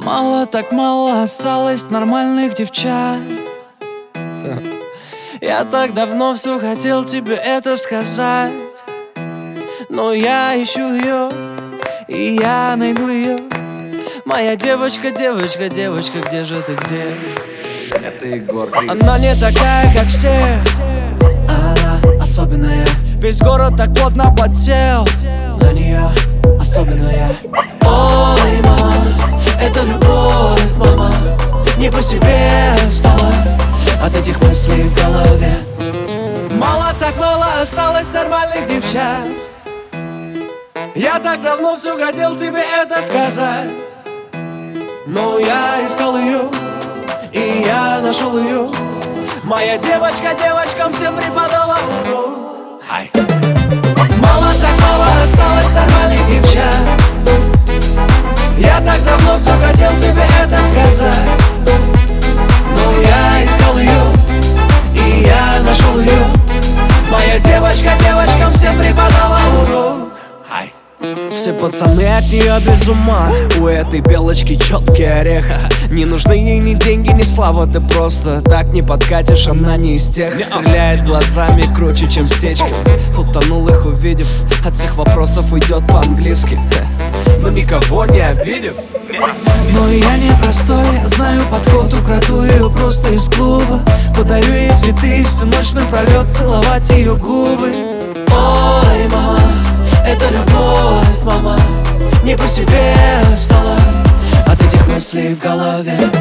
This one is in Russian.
Мало так мало осталось нормальных девчат. Я так давно все хотел тебе это сказать, но я ищу ее, и я найду ее. Моя девочка, девочка, девочка, где же ты, где? Это Егор Крид. Она не такая, как все, она особенная. Весь город так плотно подсел на нее, особенная. Ой, мама, это любовь, мама. Не по себе стало от этих мыслей в голове. Мало так мало осталось нормальных девчат. Я так давно все хотел тебе это сказать, но я искал ее, и я нашел ее. Моя девочка девочкам всем преподала урок. Мало так мало осталось нормальных девчат. Я так давно все хотел тебе это сказать, но я искал ее, и я нашел ее. Моя девочка девочкам всем преподала урок. Все пацаны от нее без ума. У этой белочки четкий орех. Не нужны ей ни деньги, ни слава. Ты просто так не подкатишь. Она не из тех, стреляет глазами круче, чем стечки. Утонул их увидев, от всех вопросов уйдет по-английски, но никого не обидев. Но я не простой, знаю подход, украду ее просто из клуба. Подарю ей цветы, всю ночь напролет целовать ее губы. Ой, мама, это любовь, мама. Не по себе стало от этих мыслей в голове.